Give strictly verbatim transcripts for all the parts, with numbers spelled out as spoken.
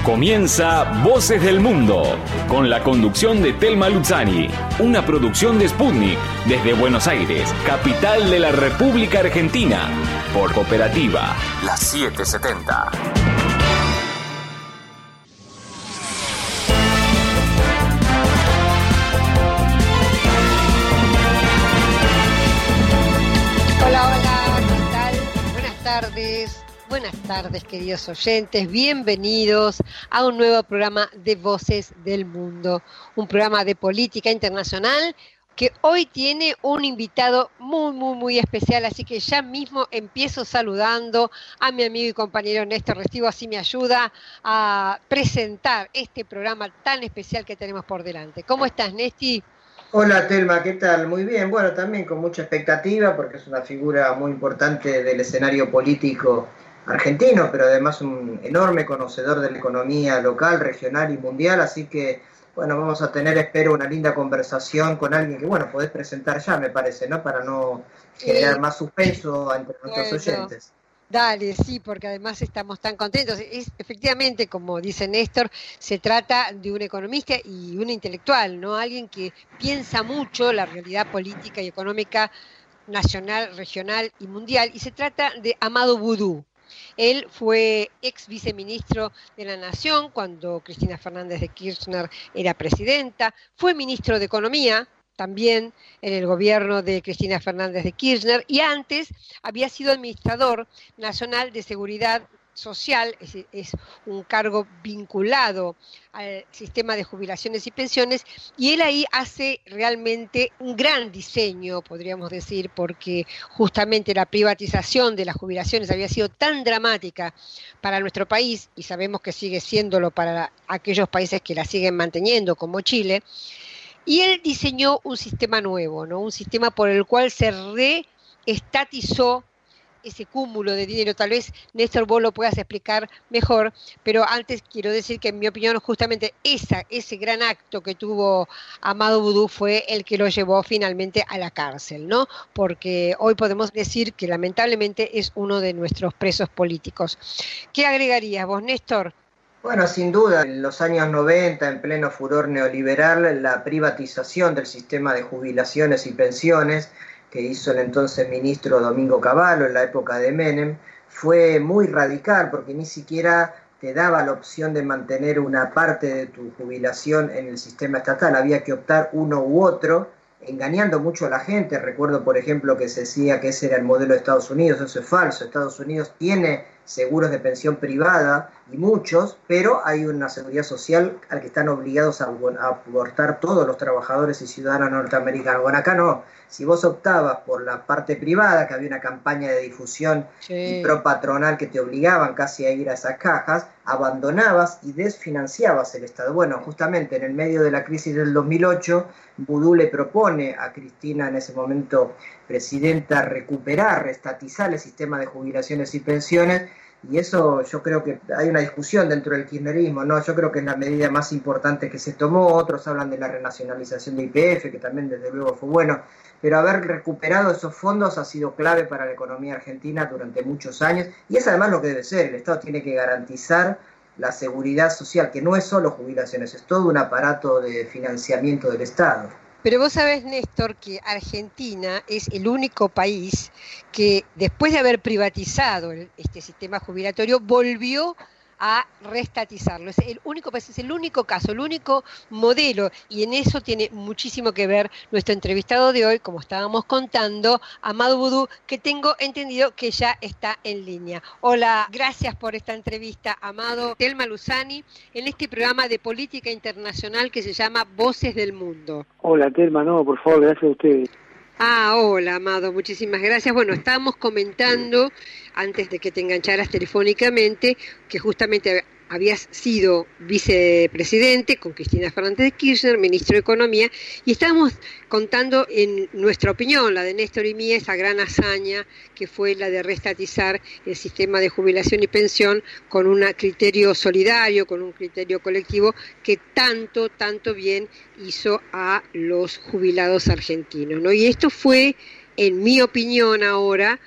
Comienza Voces del Mundo, con la conducción de Telma Luzzani, una producción de Sputnik, desde Buenos Aires, capital de la República Argentina, por Cooperativa, la setecientos setenta. Hola, hola, ¿qué tal? Buenas tardes. Buenas tardes, queridos oyentes, bienvenidos a un nuevo programa de Voces del Mundo, un programa de política internacional que hoy tiene un invitado muy, muy, muy especial, así que ya mismo empiezo saludando a mi amigo y compañero Néstor Restivo, así me ayuda a presentar este programa tan especial que tenemos por delante. ¿Cómo estás, Nesti? Hola Telma, ¿qué tal? Muy bien, bueno, también con mucha expectativa porque es una figura muy importante del escenario político argentino, pero además un enorme conocedor de la economía local, regional y mundial, así que, bueno, vamos a tener, espero, una linda conversación con alguien que, bueno, podés presentar ya, me parece, ¿no? Para no generar más suspenso entre nuestros bueno. oyentes. Dale, sí, porque además estamos tan contentos. Es, efectivamente, como dice Néstor, se trata de un economista y un intelectual, ¿no? Alguien que piensa mucho la realidad política y económica nacional, regional y mundial, y se trata de Amado Boudou. Él fue ex viceministro de la Nación cuando Cristina Fernández de Kirchner era presidenta, fue ministro de Economía también en el gobierno de Cristina Fernández de Kirchner, y antes había sido administrador nacional de Seguridad Social, es, es un cargo vinculado al sistema de jubilaciones y pensiones, y él ahí hace realmente un gran diseño, podríamos decir, porque justamente la privatización de las jubilaciones había sido tan dramática para nuestro país, y sabemos que sigue siéndolo para aquellos países que la siguen manteniendo, como Chile. Y él diseñó un sistema nuevo, ¿no? Un sistema por el cual se reestatizó ese cúmulo de dinero. Tal vez, Néstor, vos lo puedas explicar mejor, pero antes quiero decir que en mi opinión justamente esa, ese gran acto que tuvo Amado Boudou fue el que lo llevó finalmente a la cárcel, ¿no? Porque hoy podemos decir que lamentablemente es uno de nuestros presos políticos. ¿Qué agregarías vos, Néstor? Bueno, sin duda, en los años noventa, en pleno furor neoliberal, la privatización del sistema de jubilaciones y pensiones que hizo el entonces ministro Domingo Cavallo en la época de Menem fue muy radical porque ni siquiera te daba la opción de mantener una parte de tu jubilación en el sistema estatal, había que optar uno u otro, engañando mucho a la gente. Recuerdo, por ejemplo, que se decía que ese era el modelo de Estados Unidos. Eso es falso. Estados Unidos tiene seguros de pensión privada y muchos, pero hay una seguridad social al que están obligados a aportar todos los trabajadores y ciudadanos norteamericanos. Bueno, acá no. Si vos optabas por la parte privada, que había una campaña de difusión sí. y pro patronal que te obligaban casi a ir a esas cajas, abandonabas y desfinanciabas el Estado. Bueno, justamente en el medio de la crisis del dos mil ocho, Boudou le propone a Cristina, en ese momento presidenta, recuperar, reestatizar el sistema de jubilaciones y pensiones, y eso yo creo que hay una discusión dentro del kirchnerismo, ¿no? Yo creo que es la medida más importante que se tomó. Otros hablan de la renacionalización de Y P F, que también desde luego fue bueno, pero haber recuperado esos fondos ha sido clave para la economía argentina durante muchos años, y es además lo que debe ser. El Estado tiene que garantizar la seguridad social, que no es solo jubilaciones, es todo un aparato de financiamiento del Estado. Pero vos sabés, Néstor, que Argentina es el único país que, después de haber privatizado este sistema jubilatorio, volvió a reestatizarlo. Es el único país, es el único caso, el único modelo, y en eso tiene muchísimo que ver nuestro entrevistado de hoy, como estábamos contando, Amado Boudou, que tengo entendido que ya está en línea. Hola, gracias por esta entrevista, Amado. Telma Luzzani, en este programa de política internacional que se llama Voces del Mundo. Hola, Telma, no, por favor, gracias a ustedes. Ah, hola, Amado, muchísimas gracias. Bueno, estábamos comentando, antes de que te engancharas telefónicamente, que justamente habías sido vicepresidente con Cristina Fernández de Kirchner, ministro de Economía, y estábamos contando en nuestra opinión, la de Néstor y mía, esa gran hazaña que fue la de reestatizar el sistema de jubilación y pensión con un criterio solidario, con un criterio colectivo que tanto, tanto bien hizo a los jubilados argentinos, ¿no? Y esto fue, en mi opinión ahora,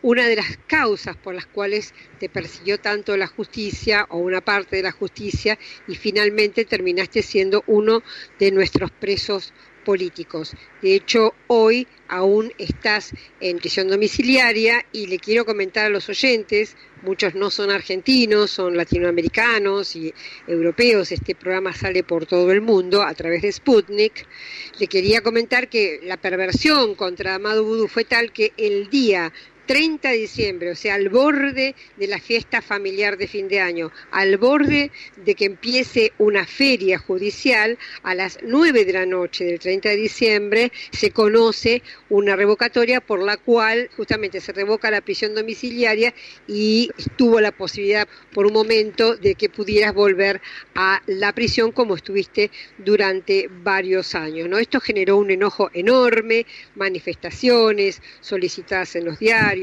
una de las causas por las cuales te persiguió tanto la justicia o una parte de la justicia y finalmente terminaste siendo uno de nuestros presos políticos. De hecho, hoy aún estás en prisión domiciliaria y le quiero comentar a los oyentes, muchos no son argentinos, son latinoamericanos y europeos, este programa sale por todo el mundo a través de Sputnik. Le quería comentar que la perversión contra Amado Vudú fue tal que el día treinta de diciembre, o sea, al borde de la fiesta familiar de fin de año, al borde de que empiece una feria judicial, a las nueve de la noche del treinta de diciembre se conoce una revocatoria por la cual justamente se revoca la prisión domiciliaria y tuvo la posibilidad por un momento de que pudieras volver a la prisión como estuviste durante varios años, ¿no? Esto generó un enojo enorme, manifestaciones solicitadas en los diarios,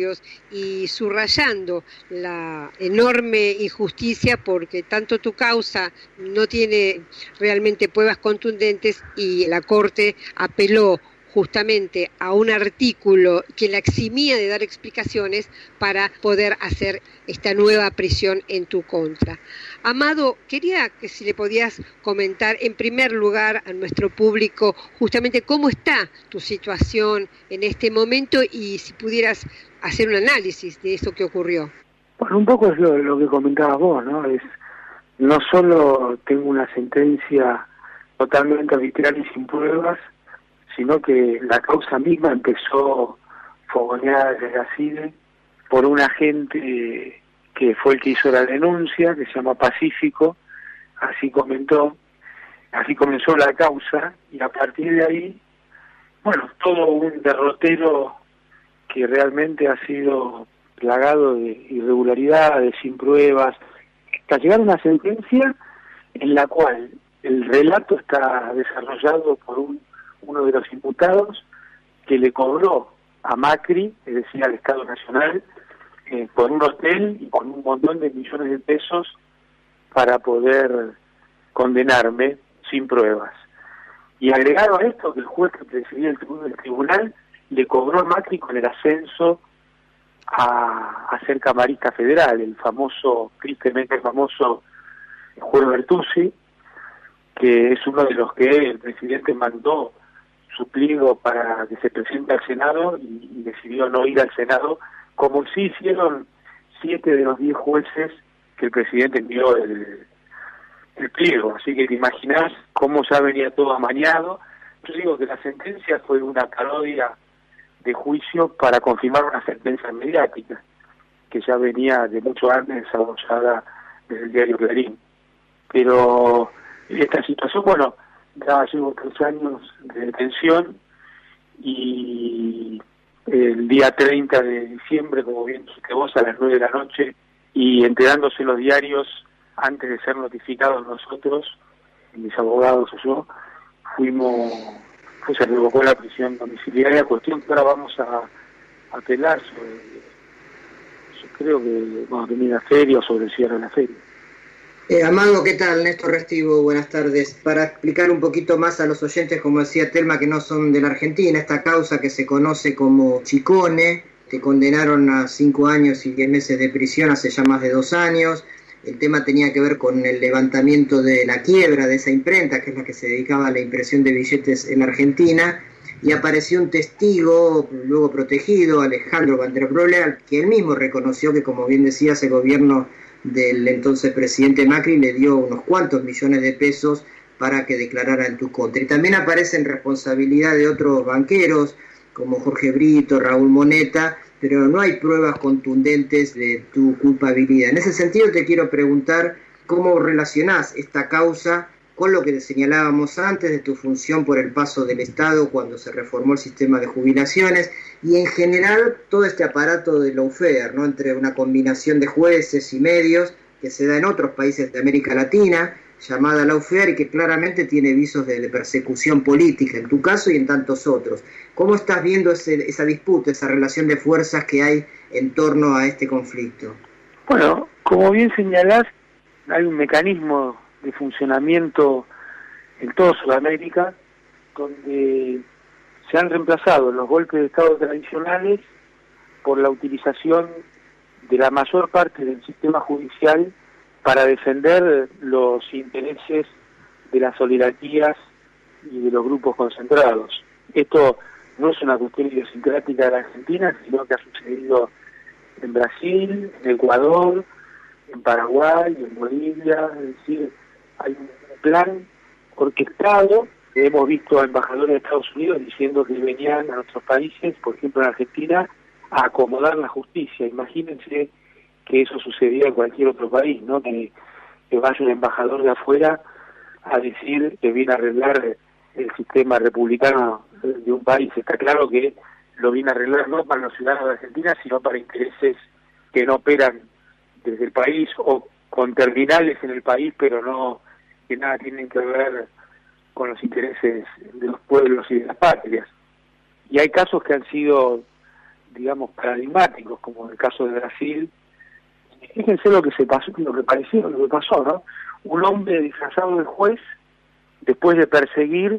y subrayando la enorme injusticia porque tanto tu causa no tiene realmente pruebas contundentes y la Corte apeló justamente a un artículo que la eximía de dar explicaciones para poder hacer esta nueva prisión en tu contra. Amado, quería que si le podías comentar en primer lugar a nuestro público justamente cómo está tu situación en este momento y si pudieras hacer un análisis de eso que ocurrió. Bueno, un poco es lo, lo que comentabas vos, ¿no? Es, no solo tengo una sentencia totalmente arbitral y sin pruebas, sino que la causa misma empezó fogoneada desde la C I D E por un agente que fue el que hizo la denuncia, que se llama Pacífico, así comentó, así comenzó la causa, y a partir de ahí, bueno, todo un derrotero que realmente ha sido plagado de irregularidades, sin pruebas, hasta llegar a una sentencia en la cual el relato está desarrollado por un, uno de los imputados que le cobró a Macri, es decir, al Estado Nacional, eh, por un hotel y con un montón de millones de pesos para poder condenarme sin pruebas. Y agregado a esto, que el juez que presidía el tribunal, el tribunal le cobró a Macri con el ascenso a, a ser camarista federal, el famoso, tristemente famoso juez Bertuzzi, que es uno de los que el presidente mandó su pliego para que se presente al Senado y, y decidió no ir al Senado, como sí hicieron siete de los diez jueces que el presidente envió el, el pliego. Así que te imaginás cómo ya venía todo amañado. Yo digo que la sentencia fue una parodia de juicio para confirmar una sentencia mediática que ya venía de mucho antes desarrollada desde el diario Clarín. Pero esta situación, bueno, ya llevo tres años de detención y el día treinta de diciembre, como bien dijiste vos, a las nueve de la noche, y enterándose los diarios antes de ser notificados nosotros, mis abogados o yo, fuimos, pues se revocó la prisión domiciliaria, cuestión que ahora vamos a, a apelar sobre, yo creo que vamos a tener la feria o sobre el cierre de la feria. Eh, Amado, ¿qué tal? Néstor Restivo, buenas tardes. Para explicar un poquito más a los oyentes, como decía Telma, que no son de la Argentina, esta causa que se conoce como Chicone, te condenaron a cinco años y diez meses de prisión hace ya más de dos años. El tema tenía que ver con el levantamiento de la quiebra de esa imprenta, que es la que se dedicaba a la impresión de billetes en Argentina, y apareció un testigo, luego protegido, Alejandro Van der Broele, que él mismo reconoció que, como bien decías, el gobierno del entonces presidente Macri le dio unos cuantos millones de pesos para que declarara en tu contra. Y también aparecen responsabilidad de otros banqueros, como Jorge Brito, Raúl Moneta, pero no hay pruebas contundentes de tu culpabilidad. En ese sentido te quiero preguntar cómo relacionás esta causa con lo que señalábamos antes de tu función por el paso del Estado cuando se reformó el sistema de jubilaciones y en general todo este aparato de lawfare, ¿no? Entre una combinación de jueces y medios que se da en otros países de América Latina, llamada lawfare, y que claramente tiene visos de, de persecución política en tu caso y en tantos otros. ¿Cómo estás viendo ese, esa disputa, esa relación de fuerzas que hay en torno a este conflicto? Bueno, como bien señalás, hay un mecanismo de funcionamiento en toda Sudamérica donde se han reemplazado los golpes de Estado tradicionales por la utilización de la mayor parte del sistema judicial para defender los intereses de las oligarquías y de los grupos concentrados. Esto no es una cuestión idiosincrática de la Argentina, sino que ha sucedido en Brasil, en Ecuador, en Paraguay, en Bolivia. Es decir, hay un plan orquestado. Hemos visto a embajadores de Estados Unidos diciendo que venían a nuestros países, por ejemplo en Argentina, a acomodar la justicia. Imagínense que eso sucedía en cualquier otro país, ¿no? Que, que vaya un embajador de afuera a decir que viene a arreglar el sistema republicano de un país. Está claro que lo viene a arreglar no para los ciudadanos de Argentina, sino para intereses que no operan desde el país o con terminales en el país, pero no que nada tienen que ver con los intereses de los pueblos y de las patrias. Y hay casos que han sido, digamos, paradigmáticos, como el caso de Brasil. Fíjense lo que se pasó, lo que pareció, lo que pasó, ¿no? Un hombre disfrazado de juez, después de perseguir,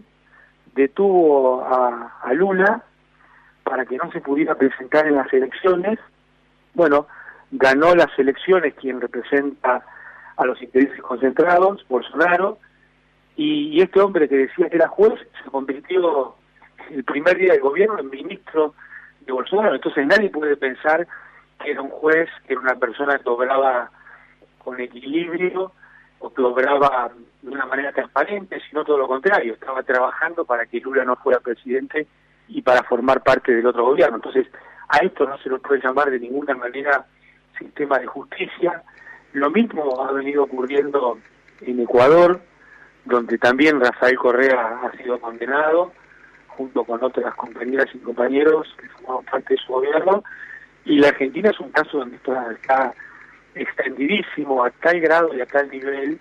detuvo a, a Lula para que no se pudiera presentar en las elecciones. Bueno, ganó las elecciones quien representa a los intereses concentrados, Bolsonaro, y, y este hombre que decía que era juez se convirtió el primer día del gobierno en ministro de Bolsonaro. Entonces nadie puede pensar que era un juez, que era una persona que obraba con equilibrio o que obraba de una manera transparente, sino todo lo contrario, estaba trabajando para que Lula no fuera presidente y para formar parte del otro gobierno. Entonces a esto no se lo puede llamar de ninguna manera sistema de justicia. Lo mismo ha venido ocurriendo en Ecuador, donde también Rafael Correa ha sido condenado, junto con otras compañeras y compañeros que formaban parte de su gobierno, y la Argentina es un caso donde esto está extendidísimo a tal grado y a tal nivel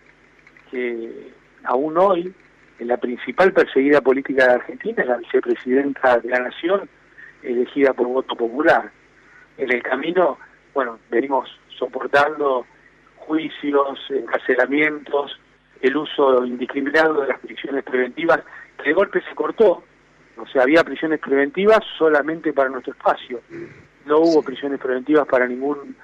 que aún hoy, en la principal perseguida política de Argentina es la vicepresidenta de la Nación, elegida por voto popular. En el camino, bueno, venimos soportando juicios, encarcelamientos, el uso indiscriminado de las prisiones preventivas, que de golpe se cortó. O sea, había prisiones preventivas solamente para nuestro espacio. No hubo prisiones preventivas para ningún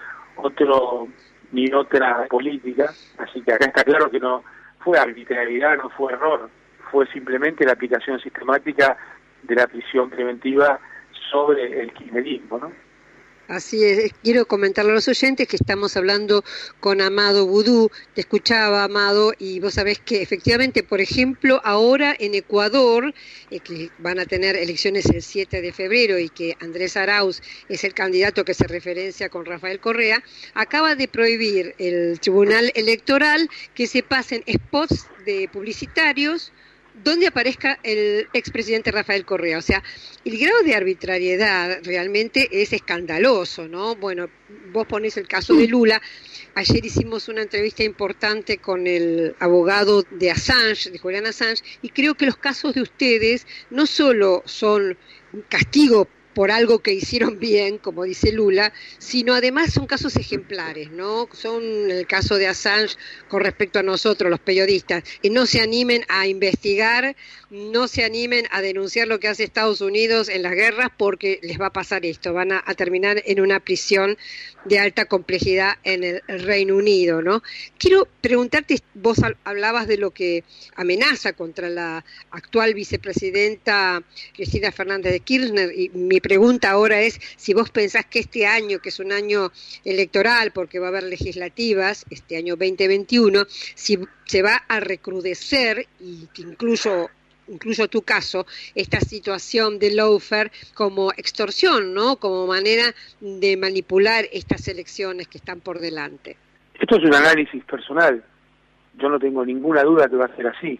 otro, ni otra política. Así que acá está claro que no fue arbitrariedad, no fue error. Fue simplemente la aplicación sistemática de la prisión preventiva sobre el kirchnerismo, ¿no? Así es, quiero comentarle a los oyentes que estamos hablando con Amado Boudou. Te escuchaba, Amado, y vos sabés que efectivamente, por ejemplo, ahora en Ecuador, eh, que van a tener elecciones el siete de febrero y que Andrés Arauz es el candidato que se referencia con Rafael Correa, acaba de prohibir el Tribunal Electoral que se pasen spots de publicitarios donde aparezca el expresidente Rafael Correa. O sea, el grado de arbitrariedad realmente es escandaloso, ¿no? Bueno, vos ponés el caso de Lula. Ayer hicimos una entrevista importante con el abogado de Assange, de Julian Assange, y creo que los casos de ustedes no solo son un castigo por algo que hicieron bien, como dice Lula, sino además son casos ejemplares, ¿no? Son el caso de Assange con respecto a nosotros, los periodistas, que no se animen a investigar, no se animen a denunciar lo que hace Estados Unidos en las guerras, porque les va a pasar esto, van a, a terminar en una prisión de alta complejidad en el Reino Unido, ¿no? Quiero preguntarte, vos hablabas de lo que amenaza contra la actual vicepresidenta Cristina Fernández de Kirchner, y mi pregunta ahora es si vos pensás que este año, que es un año electoral, porque va a haber legislativas, este año veinte veintiuno, si se va a recrudecer, y que incluso incluso tu caso, esta situación de lawfare como extorsión, ¿no? Como manera de manipular estas elecciones que están por delante. Esto es un análisis personal. Yo no tengo ninguna duda que va a ser así,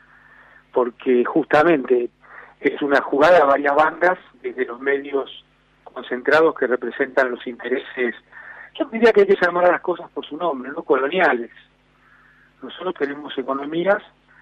porque justamente es una jugada a varias bandas desde los medios concentrados que representan los intereses. Yo diría que hay que llamar a las cosas por su nombre, no coloniales. Nosotros tenemos economías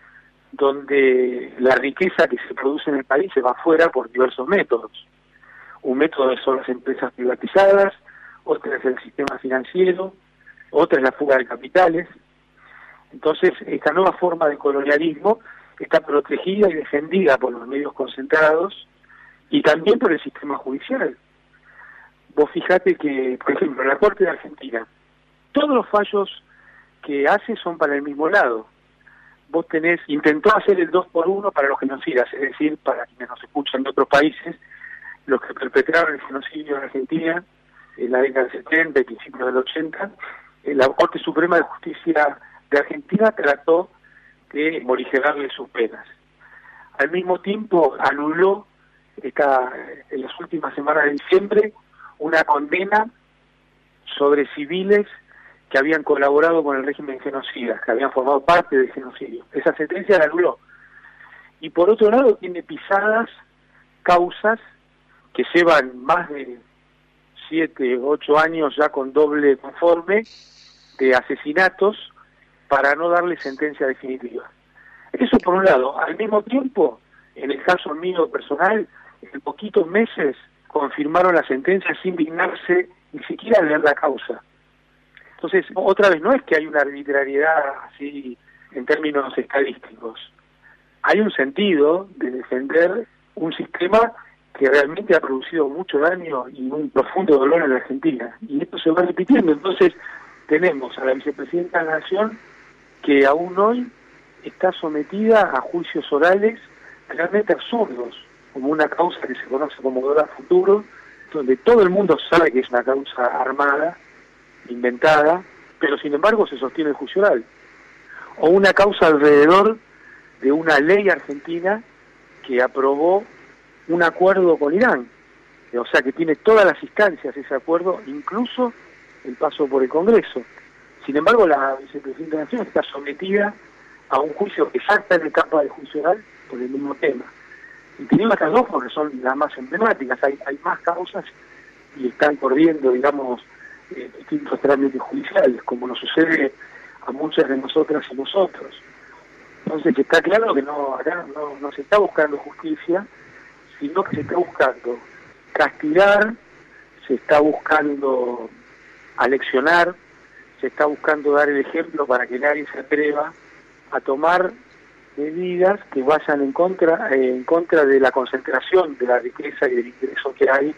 donde la riqueza que se produce en el país se va afuera por diversos métodos. Un método son las empresas privatizadas, otra es el sistema financiero, otra es la fuga de capitales. Entonces, esta nueva forma de colonialismo está protegida y defendida por los medios concentrados y también por el sistema judicial. vos fijate que, por ejemplo, la Corte de Argentina, todos los fallos que hace son para el mismo lado. Vos tenés, intentó hacer el dos por uno para los genocidas, es decir, para quienes nos escuchan de otros países, los que perpetraron el genocidio en Argentina en la década del setenta y principios del ochenta, la Corte Suprema de Justicia de Argentina trató de morigerarle sus penas. Al mismo tiempo anuló esta, en las últimas semanas de diciembre una condena sobre civiles que habían colaborado con el régimen genocida, que habían formado parte del genocidio. Esa sentencia la anuló. Y por otro lado tiene pisadas causas que llevan más de siete, ocho años ya con doble conforme de asesinatos para no darle sentencia definitiva. Eso por un lado. Al mismo tiempo, en el caso mío personal, en poquitos meses confirmaron la sentencia sin dignarse ni siquiera leer la causa. Entonces, otra vez, no es que hay una arbitrariedad así en términos estadísticos. Hay un sentido de defender un sistema que realmente ha producido mucho daño y un profundo dolor en la Argentina. Y esto se va repitiendo. Entonces, tenemos a la vicepresidenta de la Nación que aún hoy está sometida a juicios orales realmente absurdos, como una causa que se conoce como Dólar Futuro, donde todo el mundo sabe que es una causa armada, inventada, pero sin embargo se sostiene el juicio oral. O una causa alrededor de una ley argentina que aprobó un acuerdo con Irán, o sea que tiene todas las instancias ese acuerdo, incluso el paso por el Congreso. Sin embargo, la vicepresidenta de la Nación está sometida a un juicio que ya está en etapa de juicio oral por el mismo tema. Y tenemos estas dos porque son las más emblemáticas, hay, hay más causas y están corriendo, digamos, eh, distintos trámites judiciales, como nos sucede a muchas de nosotras y nosotros. Entonces está claro que no acá no, no se está buscando justicia, sino que se está buscando castigar, se está buscando aleccionar, se está buscando dar el ejemplo para que nadie se atreva a tomar medidas que vayan en contra eh, en contra de la concentración de la riqueza y del ingreso que hay,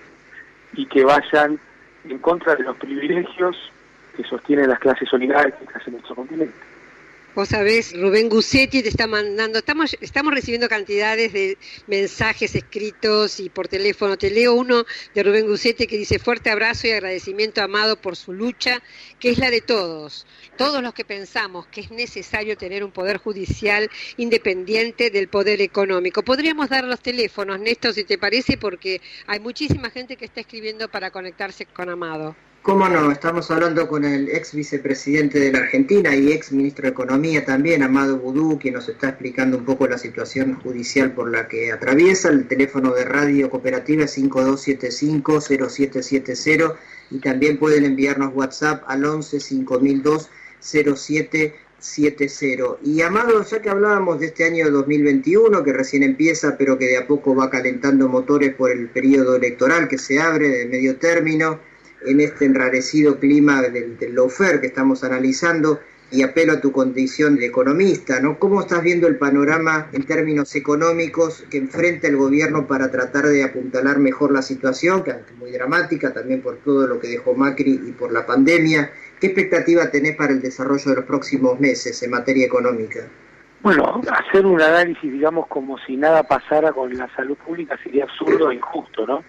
y que vayan en contra de los privilegios que sostienen las clases oligárquicas en nuestro continente. Vos sabés, Rubén Gussetti te está mandando, estamos estamos recibiendo cantidades de mensajes escritos y por teléfono. Te leo uno de Rubén Gussetti que dice: fuerte abrazo y agradecimiento, Amado, por su lucha, que es la de todos, todos los que pensamos que es necesario tener un poder judicial independiente del poder económico. Podríamos dar los teléfonos, Néstor, si te parece, porque hay muchísima gente que está escribiendo para conectarse con Amado. Cómo no, estamos hablando con el ex vicepresidente de la Argentina y ex ministro de Economía también, Amado Boudou, quien nos está explicando un poco la situación judicial por la que atraviesa. El teléfono de Radio Cooperativa es cinco dos siete cinco, cero siete siete cero y también pueden enviarnos WhatsApp al once cinco mil dos, cero siete siete cero. Y Amado, ya que hablábamos de este año dos mil veintiuno, que recién empieza, pero que de a poco va calentando motores por el periodo electoral que se abre de medio término, en este enrarecido clima del, del lawfare que estamos analizando, y apelo a tu condición de economista, ¿no? ¿Cómo estás viendo el panorama en términos económicos que enfrenta el gobierno para tratar de apuntalar mejor la situación, que es muy dramática también por todo lo que dejó Macri y por la pandemia? ¿Qué expectativa tenés para el desarrollo de los próximos meses en materia económica? Bueno, hacer un análisis, digamos, como si nada pasara con la salud pública sería absurdo e injusto, ¿no?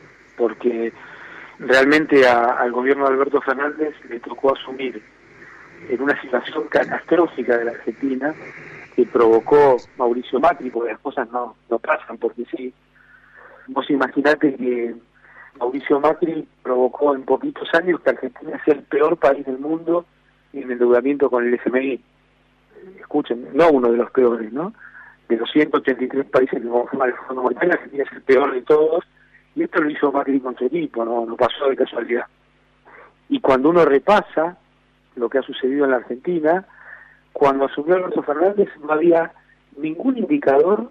Porque realmente a, al gobierno de Alberto Fernández le tocó asumir en una situación catastrófica de la Argentina que provocó Mauricio Macri, porque las cosas no, no pasan porque sí. Vos imaginate que Mauricio Macri provocó en poquitos años que Argentina sea el peor país del mundo en endeudamiento con el F M I. Escuchen, no uno de los peores, ¿no? De los ciento ochenta y tres países que conforman el Fondo Monetario, Argentina es el peor de todos. Y esto lo hizo Macri con su equipo, no, no pasó de casualidad. Y cuando uno repasa lo que ha sucedido en la Argentina, cuando asumió Alberto Fernández no había ningún indicador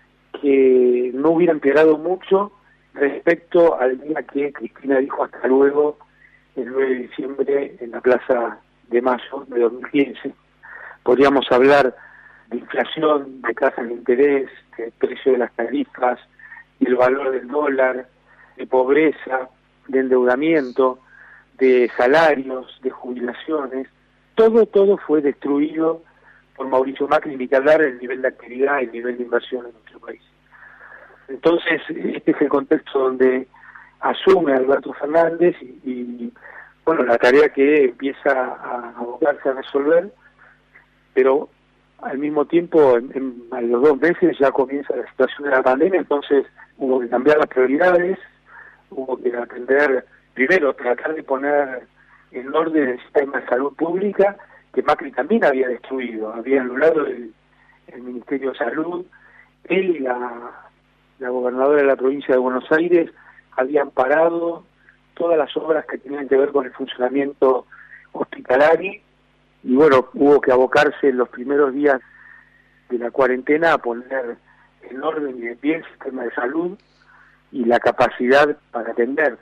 que no hubiera empeorado mucho respecto al día que Cristina dijo hasta luego, el nueve de diciembre, en la Plaza de Mayo de dos mil quince. Podríamos hablar de inflación, de tasas de interés, de precio de las tarifas, el valor del dólar, de pobreza, de endeudamiento, de salarios, de jubilaciones, todo, todo fue destruido por Mauricio Macri, ni que hablar el nivel de actividad, el nivel de inversión en nuestro país. Entonces, este es el contexto donde asume Alberto Fernández y, y bueno, la tarea que empieza a abocarse a resolver, pero al mismo tiempo, en, en, a los dos meses ya comienza la situación de la pandemia, entonces hubo que cambiar las prioridades, hubo que atender, primero, tratar de poner en orden el sistema de salud pública, que Macri también había destruido, había anulado el, el Ministerio de Salud, él y la, la gobernadora de la provincia de Buenos Aires habían parado todas las obras que tenían que ver con el funcionamiento hospitalario, y bueno, hubo que abocarse en los primeros días de la cuarentena a poner en orden y de pie el sistema de salud y la capacidad para atender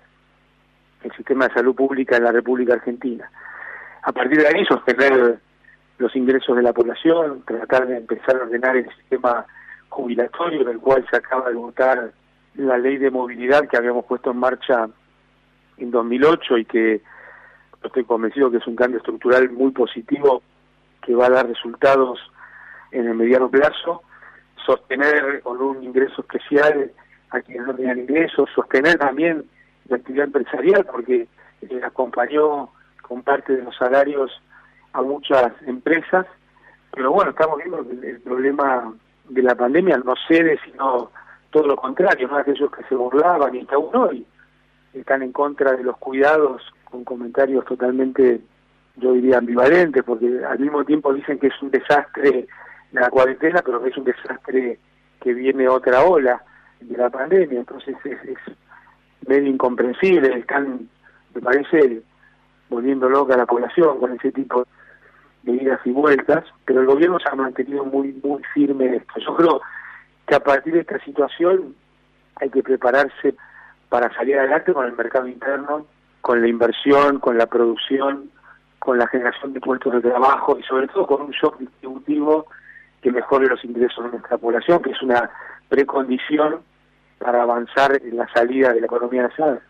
el sistema de salud pública en la República Argentina. A partir de ahí, sostener los ingresos de la población, tratar de empezar a ordenar el sistema jubilatorio, del cual se acaba de votar la ley de movilidad que habíamos puesto en marcha en dos mil ocho y que estoy convencido que es un cambio estructural muy positivo que va a dar resultados en el mediano plazo. Sostener con un ingreso especial a quienes no tenían ingresos, sostener también la actividad empresarial, porque eh, acompañó con parte de los salarios a muchas empresas, pero bueno, estamos viendo que el, el problema de la pandemia no cede, sino todo lo contrario, ¿no? Aquellos que se burlaban y que aún hoy están en contra de los cuidados con comentarios totalmente, yo diría, ambivalentes, porque al mismo tiempo dicen que es un desastre la cuarentena, pero que es un desastre que viene otra ola de la pandemia, entonces es, es medio incomprensible, están, me parece, volviendo loca a la población con ese tipo de idas y vueltas, pero el gobierno se ha mantenido muy, muy firme en esto. Yo creo que a partir de esta situación hay que prepararse para salir adelante con el mercado interno, con la inversión, con la producción, con la generación de puestos de trabajo y sobre todo con un shock distributivo que mejore los ingresos de nuestra población, que es una precondición para avanzar en la salida de la economía nacional.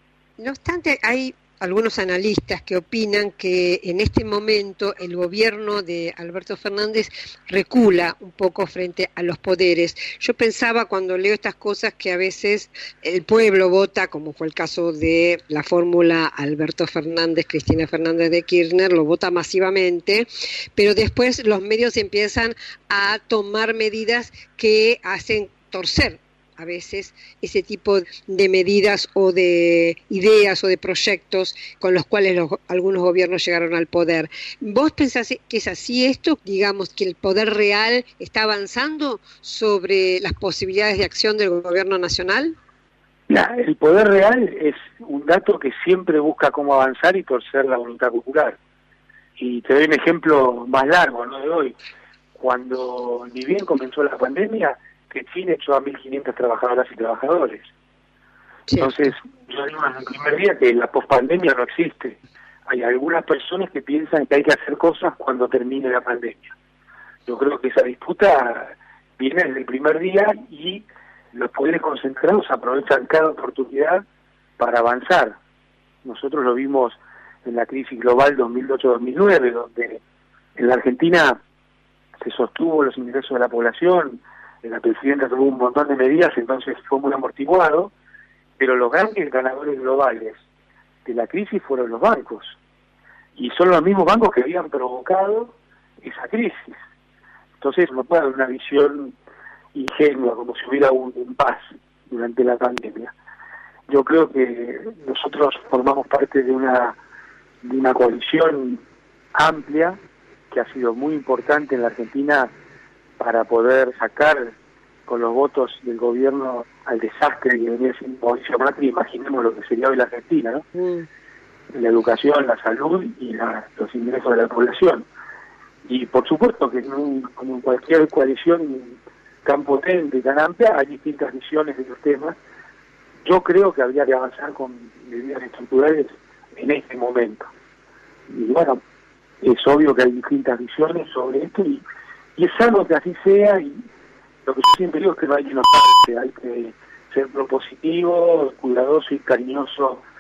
No obstante, hay algunos analistas que opinan que en este momento el gobierno de Alberto Fernández recula un poco frente a los poderes. Yo pensaba cuando leo estas cosas que a veces el pueblo vota, como fue el caso de la fórmula Alberto Fernández, Cristina Fernández de Kirchner, lo vota masivamente, pero después los medios empiezan a tomar medidas que hacen torcer a veces ese tipo de medidas o de ideas o de proyectos con los cuales los, algunos gobiernos llegaron al poder. ¿Vos pensás que es así esto? Digamos que el poder real está avanzando sobre las posibilidades de acción del gobierno nacional. La, el poder real es un dato que siempre busca cómo avanzar y torcer la voluntad popular. Y te doy un ejemplo más largo, no de hoy. Cuando ni bien comenzó la pandemia, que Chile echó a mil quinientas trabajadoras y trabajadores. Entonces, yo digo en el primer día que la pospandemia no existe. Hay algunas personas que piensan que hay que hacer cosas cuando termine la pandemia. Yo creo que esa disputa viene desde el primer día y los poderes concentrados aprovechan cada oportunidad para avanzar. Nosotros lo vimos en la crisis global dos mil ocho dos mil nueve, donde en la Argentina se sostuvo los ingresos de la población, la presidenta tomó un montón de medidas, entonces fue muy amortiguado, pero los grandes ganadores globales de la crisis fueron los bancos, y son los mismos bancos que habían provocado esa crisis. Entonces no puede haber una visión ingenua, como si hubiera un impasse durante la pandemia. Yo creo que nosotros formamos parte de una, de una coalición amplia, que ha sido muy importante en la Argentina, para poder sacar con los votos del gobierno al desastre que venía siendo Mauricio Macri. Imaginemos lo que sería hoy la Argentina, ¿no? Mm. La educación, la salud y la, los ingresos de la población. Y por supuesto que en, un, como en cualquier coalición tan potente y tan amplia hay distintas visiones de los temas. Yo creo que habría que avanzar con medidas estructurales en este momento. Y bueno, es obvio que hay distintas visiones sobre esto y Y es sano que así sea, y lo que yo siempre digo es que no hay que enojarse, hay que ser propositivo, cuidadoso y cariñoso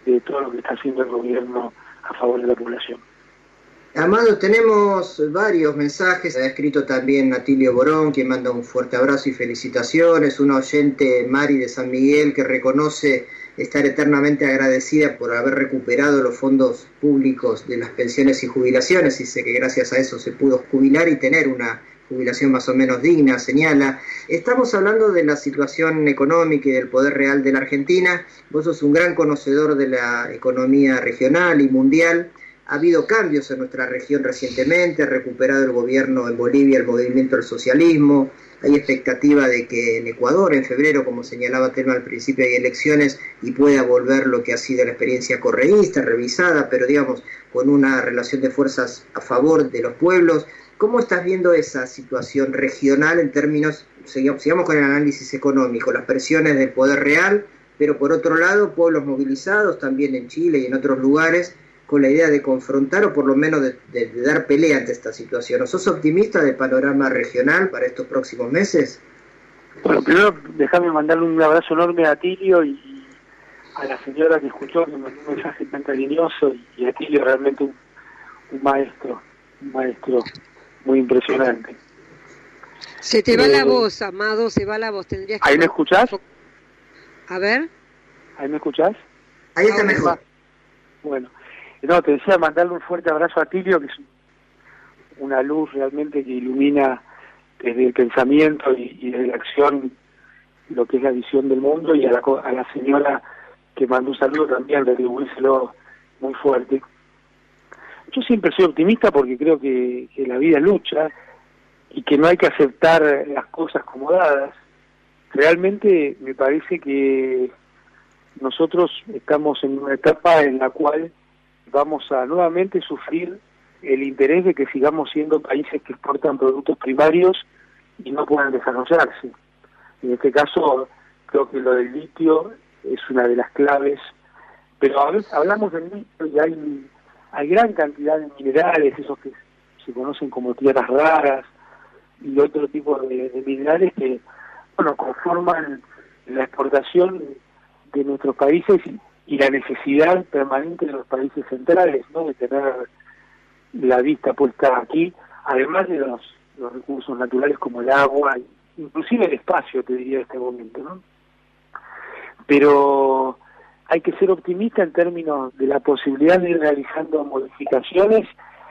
de todo lo que está haciendo el gobierno a favor de la población. Amado, tenemos varios mensajes, ha escrito también Atilio Borón, quien manda un fuerte abrazo y felicitaciones, una oyente, Mari de San Miguel, que reconoce estar eternamente agradecida por haber recuperado los fondos públicos de las pensiones y jubilaciones, y sé que gracias a eso se pudo jubilar y tener una jubilación más o menos digna, señala. Estamos hablando de la situación económica y del poder real de la Argentina, vos sos un gran conocedor de la economía regional y mundial. Ha habido cambios en nuestra región recientemente, ha recuperado el gobierno en Bolivia el movimiento del socialismo, hay expectativa de que en Ecuador en febrero, como señalaba Telma al principio, hay elecciones y pueda volver lo que ha sido la experiencia correísta, revisada, pero digamos con una relación de fuerzas a favor de los pueblos. ¿Cómo estás viendo esa situación regional en términos, sigamos, sigamos con el análisis económico, las presiones del poder real, pero por otro lado pueblos movilizados también en Chile y en otros lugares, con la idea de confrontar o por lo menos de, de, de dar pelea ante esta situación? ¿O sos optimista del panorama regional para estos próximos meses? Bueno, primero déjame mandarle un abrazo enorme a Atilio y a la señora que escuchó, que me mandó un mensaje tan cariñoso, y Atilio realmente un, un maestro, un maestro muy impresionante. Se te va eh, la voz, Amado, se va la voz. Tendrías que... ¿Ahí me escuchás? A ver. ¿Ahí me escuchás? Ahí está mejor. Bueno. No, te decía mandarle un fuerte abrazo a Tilio, que es una luz realmente que ilumina desde el pensamiento y, y desde la acción lo que es la visión del mundo, y a la, a la señora que mandó un saludo también, retribuírselo muy fuerte. Yo siempre soy optimista porque creo que, que la vida es lucha y que no hay que aceptar las cosas como dadas. Realmente me parece que nosotros estamos en una etapa en la cual vamos a nuevamente sufrir el interés de que sigamos siendo países que exportan productos primarios y no puedan desarrollarse. En este caso, creo que lo del litio es una de las claves, pero a veces hablamos del litio y hay, hay gran cantidad de minerales, esos que se conocen como tierras raras, y otro tipo de, de minerales que, bueno, conforman la exportación de nuestros países y, y la necesidad permanente de los países centrales, ¿no?, de tener la vista puesta aquí, además de los, los recursos naturales como el agua, inclusive el espacio, te diría en este momento, ¿no? Pero hay que ser optimista en términos de la posibilidad de ir realizando modificaciones,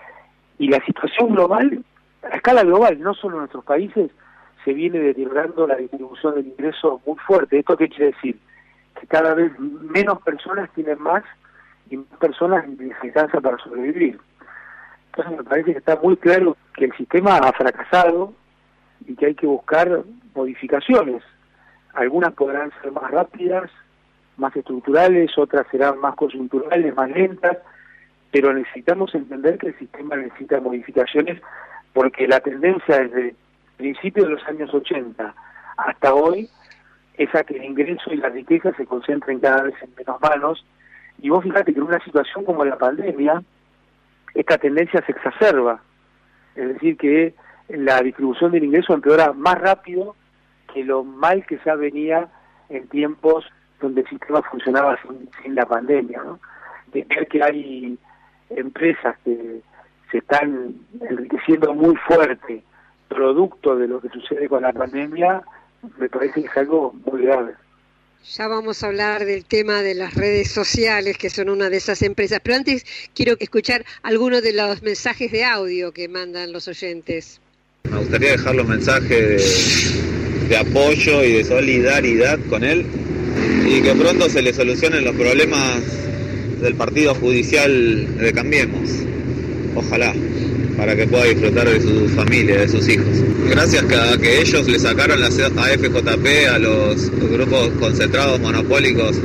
y la situación global, a escala global, no solo en nuestros países, se viene deteriorando la distribución del ingreso muy fuerte. ¿Esto qué quiere decir? Que cada vez menos personas tienen más y más personas les alcanza para sobrevivir. Entonces me parece que está muy claro que el sistema ha fracasado y que hay que buscar modificaciones. Algunas podrán ser más rápidas, más estructurales, otras serán más coyunturales, más lentas, pero necesitamos entender que el sistema necesita modificaciones, porque la tendencia desde principios de los años ochenta hasta hoy es a que el ingreso y la riqueza se concentren cada vez en menos manos, y vos fíjate que en una situación como la pandemia, esta tendencia se exacerba, es decir, que la distribución del ingreso empeora más rápido que lo mal que ya venía en tiempos donde el sistema funcionaba sin, sin la pandemia, ¿no? De ver que hay empresas que se están enriqueciendo muy fuerte producto de lo que sucede con la pandemia, me parece que es algo muy grave. Ya vamos a hablar del tema de las redes sociales, que son una de esas empresas, pero antes quiero escuchar algunos de los mensajes de audio que mandan los oyentes. Me gustaría dejar los mensajes de, de apoyo y de solidaridad con él, y que pronto se le solucionen los problemas del partido judicial de Cambiemos. Ojalá, para que pueda disfrutar de su familia, de sus hijos. Gracias a que ellos le sacaron la A F J P a los grupos concentrados monopólicos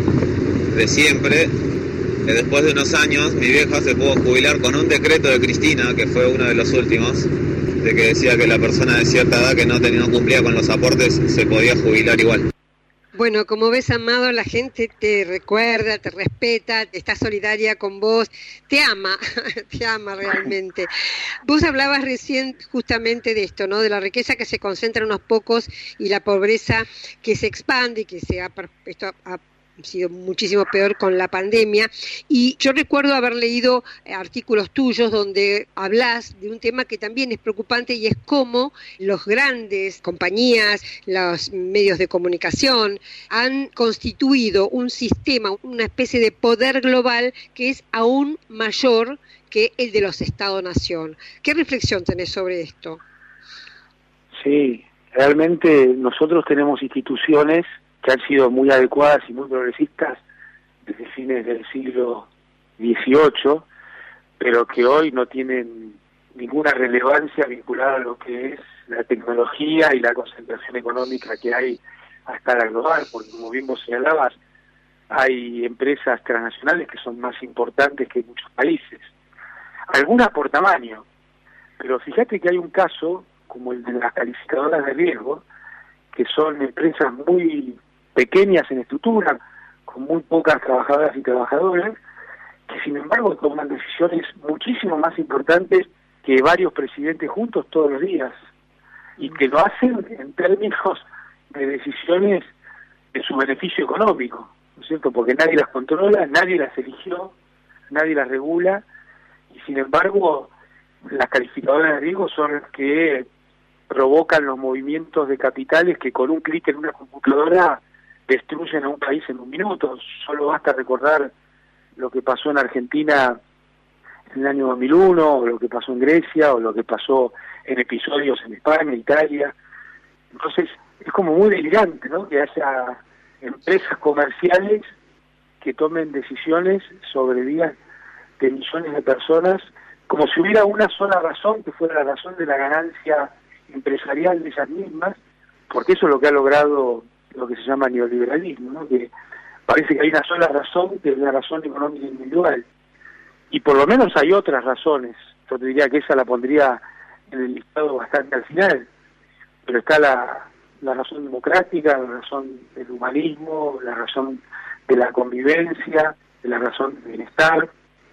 de siempre, que después de unos años mi vieja se pudo jubilar con un decreto de Cristina, que fue uno de los últimos, de que decía que la persona de cierta edad que no, tenía, no cumplía con los aportes se podía jubilar igual. Bueno, como ves, Amado, la gente te recuerda, te respeta, está solidaria con vos, te ama, te ama realmente. Vos hablabas recién justamente de esto, ¿no? De la riqueza que se concentra en unos pocos y la pobreza que se expande y que se ha, esto ha sido muchísimo peor con la pandemia. Y yo recuerdo haber leído artículos tuyos donde hablas de un tema que también es preocupante, y es cómo los grandes compañías, los medios de comunicación han constituido un sistema, una especie de poder global que es aún mayor que el de los Estados-nación. ¿Qué reflexión tenés sobre esto? Sí, realmente nosotros tenemos instituciones que han sido muy adecuadas y muy progresistas desde fines del siglo dieciocho, pero que hoy no tienen ninguna relevancia vinculada a lo que es la tecnología y la concentración económica que hay a escala global, porque como bien vos señalabas, hay empresas transnacionales que son más importantes que muchos países, algunas por tamaño, pero fíjate que hay un caso como el de las calificadoras de riesgo, que son empresas muy pequeñas en estructura, con muy pocas trabajadoras y trabajadores, que sin embargo toman decisiones muchísimo más importantes que varios presidentes juntos todos los días, y que lo hacen en términos de decisiones de su beneficio económico, ¿no es cierto? Porque nadie las controla, nadie las eligió, nadie las regula, y sin embargo las calificadoras de riesgo son las que provocan los movimientos de capitales que con un clic en una computadora destruyen a un país en un minuto. Solo basta recordar lo que pasó en Argentina en el año dos mil uno, o lo que pasó en Grecia, o lo que pasó en episodios en España, Italia. Entonces es como muy delirante, ¿no?, que haya empresas comerciales que tomen decisiones sobre vidas de millones de personas, como si hubiera una sola razón, que fuera la razón de la ganancia empresarial de ellas mismas, porque eso es lo que ha logrado lo que se llama neoliberalismo, ¿no?, que parece que hay una sola razón, que es la razón económica individual, y por lo menos hay otras razones. Yo te diría que esa la pondría en el listado bastante al final, pero está la, la razón democrática, la razón del humanismo, la razón de la convivencia, la razón del bienestar,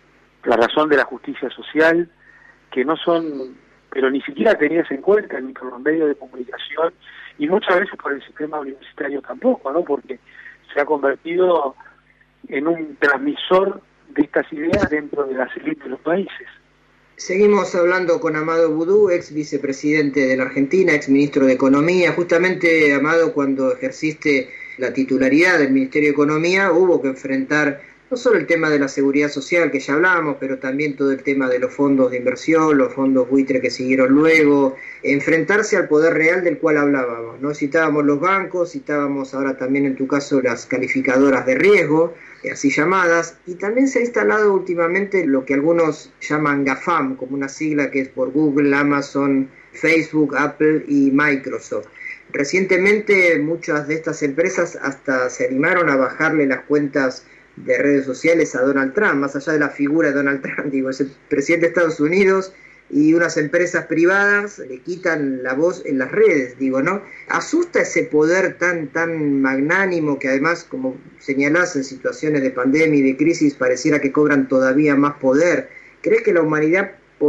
la razón de la justicia social, que no son, pero ni siquiera tenidas en cuenta ni por los medios de comunicación, y muchas veces por el sistema universitario tampoco, ¿no?, porque se ha convertido en un transmisor de estas ideas dentro de las élites de los países. Seguimos hablando con Amado Boudou, ex vicepresidente de la Argentina, ex ministro de Economía. Justamente, Amado, cuando ejerciste la titularidad del Ministerio de Economía, hubo que enfrentar no solo el tema de la seguridad social, que ya hablamos, pero también todo el tema de los fondos de inversión, los fondos buitre que siguieron luego, enfrentarse al poder real del cual hablábamos, ¿no? Citábamos los bancos, citábamos ahora también en tu caso las calificadoras de riesgo, así llamadas, y también se ha instalado últimamente lo que algunos llaman GAFAM, como una sigla que es por Google, Amazon, Facebook, Apple y Microsoft. Recientemente muchas de estas empresas hasta se animaron a bajarle las cuentas de redes sociales a Donald Trump, más allá de la figura de Donald Trump, digo, es el presidente de Estados Unidos, y unas empresas privadas le quitan la voz en las redes, digo, ¿no? ¿Asusta ese poder tan tan magnánimo que además, como señalás, en situaciones de pandemia y de crisis pareciera que cobran todavía más poder? ¿Crees que la humanidad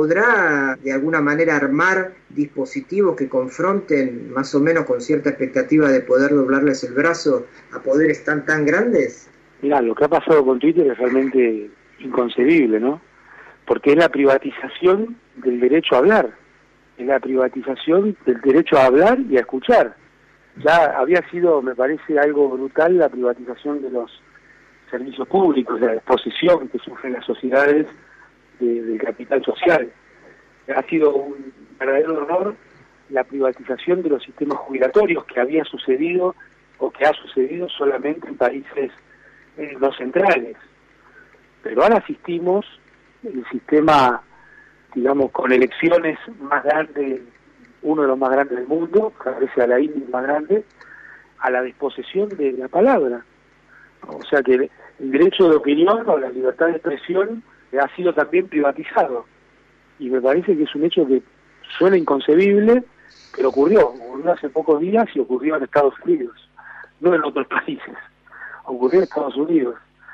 podrá de alguna manera armar dispositivos que confronten más o menos con cierta expectativa de poder doblarles el brazo a poderes tan tan grandes? Mirá, lo que ha pasado con Twitter es realmente inconcebible, ¿no? Porque es la privatización del derecho a hablar, es la privatización del derecho a hablar y a escuchar. Ya había sido, me parece, algo brutal la privatización de los servicios públicos, la exposición que sufren las sociedades de, del capital social. Ha sido un verdadero honor la privatización de los sistemas jubilatorios, que había sucedido o que ha sucedido solamente en países eh, no centrales. Pero ahora asistimos el sistema, digamos, con elecciones más grande, uno de los más grandes del mundo, parece a la India más grande, a la disposición de la palabra. O sea que el, el derecho de opinión o la libertad de expresión ha sido también privatizado. Y me parece que es un hecho que suena inconcebible, pero ocurrió, ocurrió hace pocos días y ocurrió en Estados Unidos, no en otros países, ocurrió en Estados Unidos.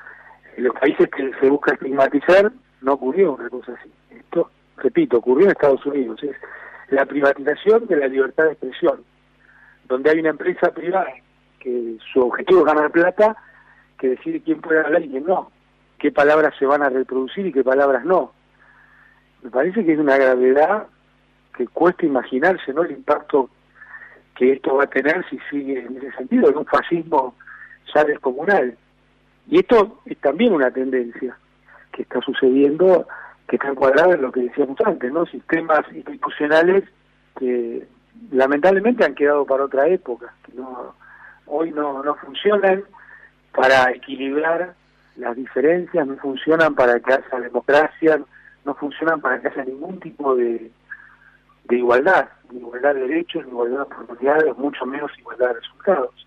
En los países que se busca estigmatizar, no ocurrió una cosa así. Esto, repito, ocurrió en Estados Unidos. Es la privatización de la libertad de expresión, donde hay una empresa privada que su objetivo es ganar plata, que decide quién puede hablar y quién no, qué palabras se van a reproducir y qué palabras no. Me parece que es una gravedad que cuesta imaginarse, ¿no?, el impacto que esto va a tener si sigue en ese sentido, en un fascismo ya descomunal. Y esto es también una tendencia que está sucediendo, que está encuadrada en lo que decíamos antes, ¿no?, sistemas institucionales que lamentablemente han quedado para otra época, que no hoy no, no funcionan para equilibrar las diferencias, no funcionan para que haya democracia, no funcionan para que haya ningún tipo de, de igualdad, ni igualdad de derechos, ni igualdad de oportunidades, mucho menos igualdad de resultados.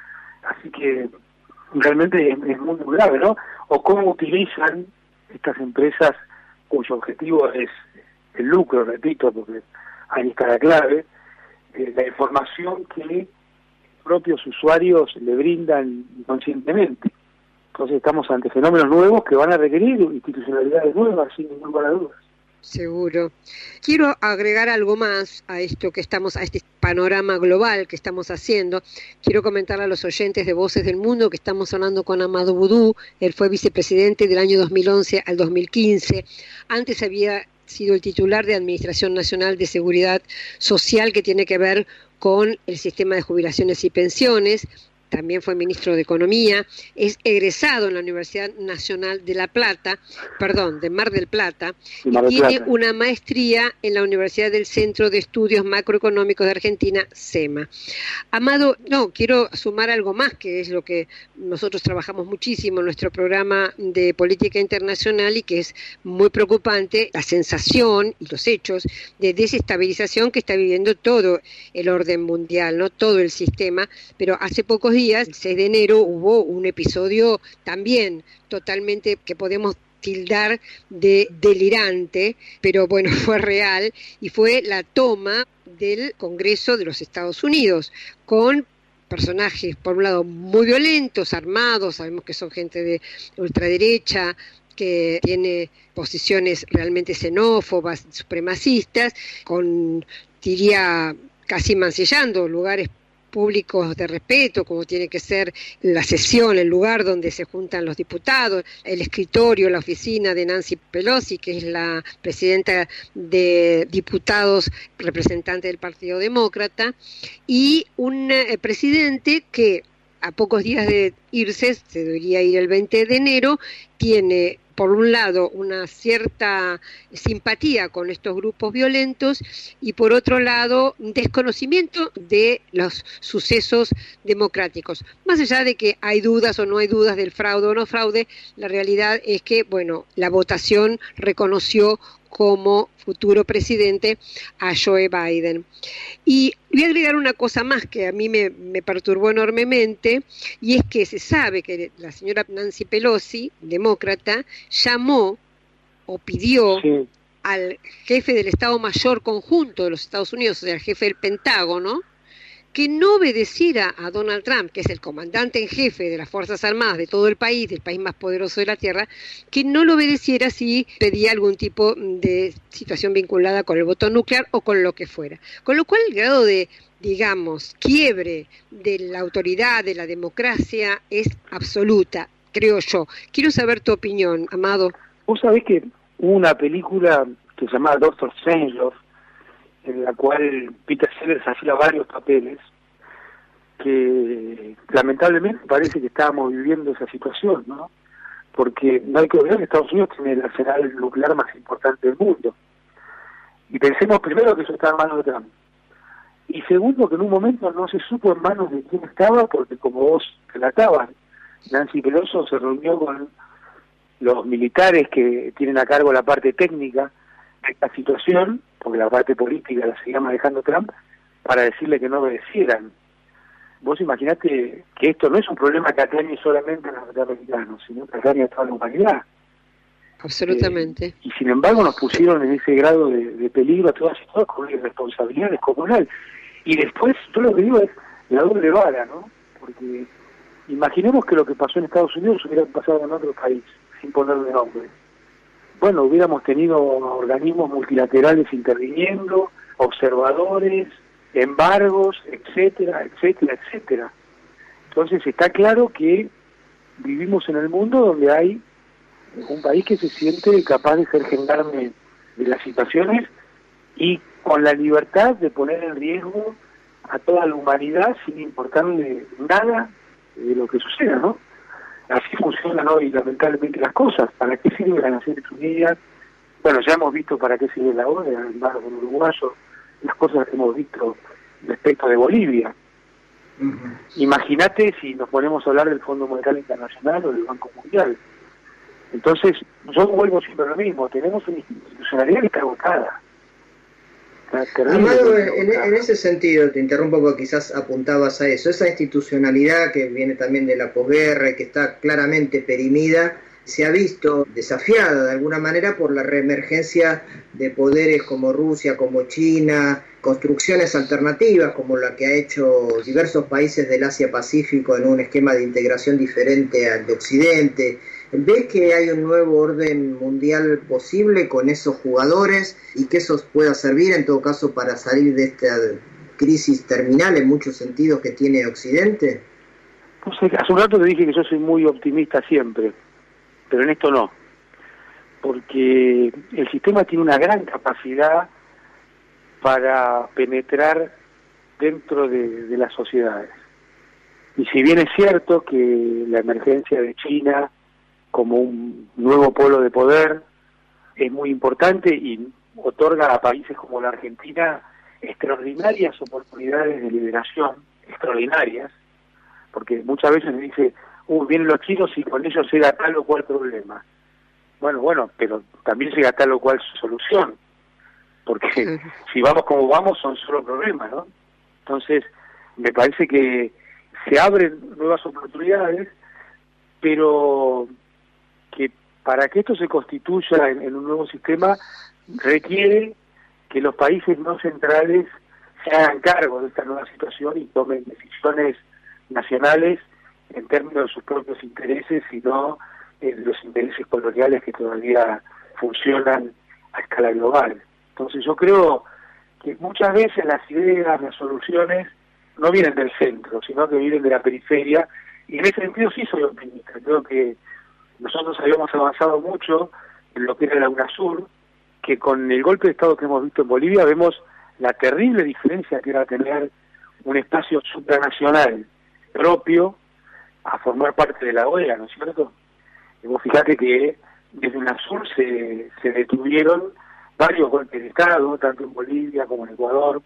Así que realmente es, es muy, muy grave, ¿no? O cómo utilizan estas empresas cuyo objetivo es el lucro, repito, porque ahí está la clave, eh, la información que propios usuarios le brindan inconscientemente. Entonces estamos ante fenómenos nuevos que van a requerir institucionalidades nuevas, sin ningún lugar a dudas. Seguro. Quiero agregar algo más a esto que estamos, a este panorama global que estamos haciendo. Quiero comentar a los oyentes de Voces del Mundo que estamos hablando con Amado Boudou. Él fue vicepresidente del año dos mil once al dos mil quince. Antes había sido el titular de Administración Nacional de Seguridad Social, que tiene que ver con el sistema de jubilaciones y pensiones. También fue ministro de Economía, es egresado en la Universidad Nacional de La Plata, perdón, de Mar del Plata, y Mar del tiene Plata. una maestría en la Universidad del Centro de Estudios Macroeconómicos de Argentina, SEMA. Amado, no, quiero sumar algo más, que es lo que nosotros trabajamos muchísimo en nuestro programa de política internacional y que es muy preocupante, la sensación y los hechos de desestabilización que está viviendo todo el orden mundial, no todo el sistema, pero hace pocos días, el seis de enero, hubo un episodio también totalmente que podemos tildar de delirante, pero bueno, fue real, y fue la toma del Congreso de los Estados Unidos, con personajes, por un lado, muy violentos, armados, sabemos que son gente de ultraderecha, que tiene posiciones realmente xenófobas, supremacistas, con, diría, casi mancillando lugares públicos de respeto, como tiene que ser la sesión, el lugar donde se juntan los diputados, el escritorio, la oficina de Nancy Pelosi, que es la presidenta de diputados, representante del Partido Demócrata, y un eh, presidente que a pocos días de irse, se debería ir el veinte de enero, tiene por un lado una cierta simpatía con estos grupos violentos y por otro lado un desconocimiento de los sucesos democráticos. Más allá de que hay dudas o no hay dudas del fraude o no fraude, la realidad es que, bueno, la votación reconoció como futuro presidente a Joe Biden. Y voy a agregar una cosa más que a mí me, me perturbó enormemente, y es que se sabe que la señora Nancy Pelosi, demócrata, llamó o pidió sí. al jefe del Estado Mayor Conjunto de los Estados Unidos, o sea, al jefe del Pentágono, que no obedeciera a Donald Trump, que es el comandante en jefe de las Fuerzas Armadas de todo el país, del país más poderoso de la Tierra, que no lo obedeciera si pedía algún tipo de situación vinculada con el voto nuclear o con lo que fuera. Con lo cual el grado de, digamos, quiebre de la autoridad, de la democracia, es absoluta, creo yo. Quiero saber tu opinión, Amado. Vos sabés que hubo una película que se llamaba Doctor Strangelove, en la cual Peter Sellers hacía varios papeles, que lamentablemente parece que estábamos viviendo esa situación, ¿no? Porque no hay que olvidar que Estados Unidos tiene el arsenal nuclear más importante del mundo. Y pensemos primero que eso está en manos de Trump. Y segundo, que en un momento no se supo en manos de quién estaba, porque como vos relatabas, Nancy Pelosi se reunió con los militares que tienen a cargo la parte técnica de esta situación, porque la parte política la seguía manejando Trump, para decirle que no obedecieran. Vos imaginate que esto no es un problema que atañe solamente a los norteamericanos, sino que atañe a toda la humanidad. Absolutamente. Eh, y sin embargo nos pusieron en ese grado de, de peligro a todas y todas con una irresponsabilidad descomunal. Y después, yo lo que digo es la doble vara, ¿no? Porque imaginemos que lo que pasó en Estados Unidos hubiera pasado en otro país, sin ponerle nombre. Bueno, hubiéramos tenido organismos multilaterales interviniendo, observadores, embargos, etcétera, etcétera, etcétera. Entonces está claro que vivimos en el mundo donde hay un país que se siente capaz de ser gendarme de las situaciones y con la libertad de poner en riesgo a toda la humanidad sin importarle nada de lo que suceda, ¿no? Así funcionan hoy lamentablemente las cosas. ¿Para qué sirve la Naciones Unidas? Bueno, ya hemos visto para qué sirve la O E A, el embargo uruguayo, las cosas que hemos visto respecto de Bolivia. Uh-huh. Imagínate si nos ponemos a hablar del Fondo Monetario Internacional o del Banco Mundial. Entonces, yo vuelvo siempre a lo mismo, tenemos una institucionalidad que está agotada. Amado, en, en ese sentido, te interrumpo porque quizás apuntabas a eso, esa institucionalidad que viene también de la posguerra y que está claramente perimida, se ha visto desafiada de alguna manera por la reemergencia de poderes como Rusia, como China, construcciones alternativas como la que ha hecho diversos países del Asia-Pacífico en un esquema de integración diferente al de Occidente. ¿Ves que hay un nuevo orden mundial posible con esos jugadores y que eso pueda servir en todo caso para salir de esta crisis terminal en muchos sentidos que tiene Occidente? No sé, hace un rato te dije que yo soy muy optimista siempre, pero en esto no, porque el sistema tiene una gran capacidad para penetrar dentro de, de las sociedades. Y si bien es cierto que la emergencia de China como un nuevo polo de poder es muy importante y otorga a países como la Argentina extraordinarias oportunidades de liberación, extraordinarias, porque muchas veces se dice, uh, vienen los chinos y con ellos llega tal o cual problema. Bueno, bueno, pero también llega tal o cual solución, porque si vamos como vamos son solo problemas, ¿no? Entonces, me parece que se abren nuevas oportunidades, pero que para que esto se constituya en, en un nuevo sistema requiere que los países no centrales se hagan cargo de esta nueva situación y tomen decisiones nacionales en términos de sus propios intereses y no en los intereses coloniales que todavía funcionan a escala global. Entonces yo creo que muchas veces las ideas, las soluciones no vienen del centro, sino que vienen de la periferia, y en ese sentido sí soy optimista. Creo que nosotros habíamos avanzado mucho en lo que era la UNASUR, que con el golpe de Estado que hemos visto en Bolivia vemos la terrible diferencia que era tener un espacio supranacional propio a formar parte de la O E A, ¿no es cierto? Y vos fíjate que desde UNASUR se, se detuvieron varios golpes de Estado, tanto en Bolivia como en Ecuador.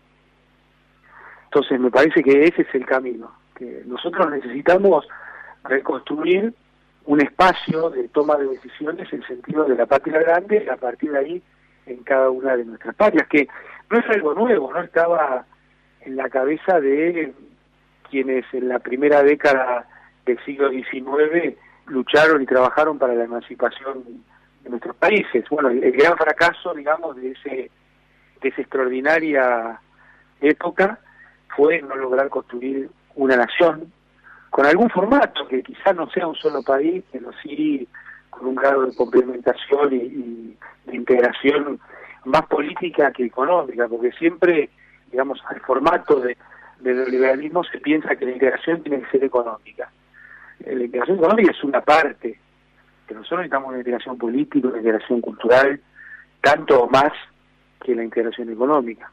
Entonces me parece que ese es el camino, que nosotros necesitamos reconstruir un espacio de toma de decisiones en sentido de la patria grande y a partir de ahí en cada una de nuestras patrias, que no es algo nuevo, no estaba en la cabeza de quienes en la primera década del siglo diecinueve lucharon y trabajaron para la emancipación de nuestros países. Bueno, el, el gran fracaso, digamos, de ese de esa extraordinaria época fue no lograr construir una nación con algún formato, que quizás no sea un solo país, pero sí con un grado de complementación y, y de integración más política que económica, porque siempre, digamos, al formato de, de neoliberalismo se piensa que la integración tiene que ser económica. La integración económica es una parte, pero nosotros necesitamos una integración política, una integración cultural, tanto o más que la integración económica.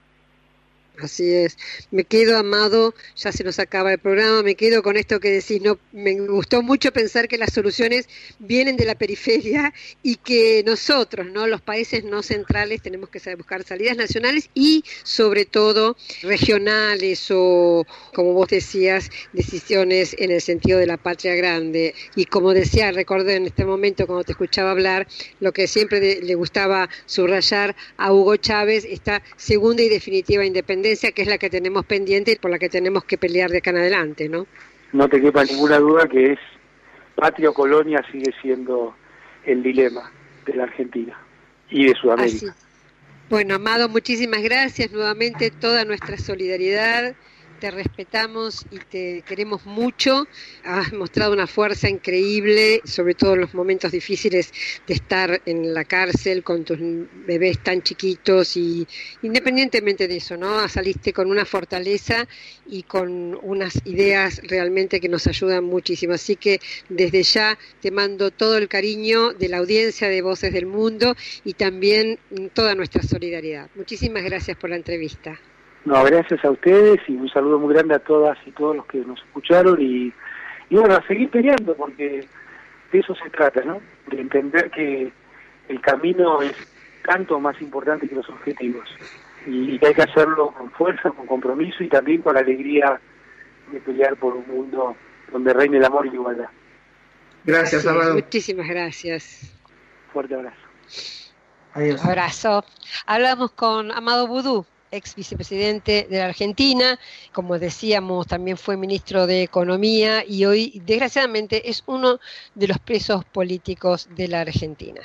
Así es. Me quedo, Amado, ya se nos acaba el programa, me quedo con esto que decís. No, me gustó mucho pensar que las soluciones vienen de la periferia y que nosotros, no, los países no centrales, tenemos que saber buscar salidas nacionales y sobre todo regionales o, como vos decías, decisiones en el sentido de la patria grande. Y como decía, recordé en este momento cuando te escuchaba hablar, lo que siempre de, le gustaba subrayar a Hugo Chávez, esta segunda y definitiva independencia, que es la que tenemos pendiente y por la que tenemos que pelear de acá en adelante, ¿no? No te quepa ninguna duda que es patria o colonia, sigue siendo el dilema de la Argentina y de Sudamérica. Así. Bueno, Amado, muchísimas gracias, nuevamente toda nuestra solidaridad te respetamos y te queremos mucho. Has mostrado una fuerza increíble, sobre todo en los momentos difíciles de estar en la cárcel con tus bebés tan chiquitos, y independientemente de eso, ¿no? Saliste con una fortaleza y con unas ideas realmente que nos ayudan muchísimo. Así que desde ya te mando todo el cariño de la audiencia de Voces del Mundo y también toda nuestra solidaridad. Muchísimas gracias por la entrevista. No, gracias a ustedes y un saludo muy grande a todas y todos los que nos escucharon y, y bueno, a seguir peleando porque de eso se trata, ¿no? De entender que el camino es tanto más importante que los objetivos y, y que hay que hacerlo con fuerza, con compromiso y también con la alegría de pelear por un mundo donde reine el amor y la igualdad. Gracias, Sí, Amado. muchísimas gracias. Fuerte abrazo. Adiós. Abrazo. Hablamos con Amado Boudou, ex vicepresidente de la Argentina, como decíamos también fue ministro de Economía y hoy desgraciadamente es uno de los presos políticos de la Argentina.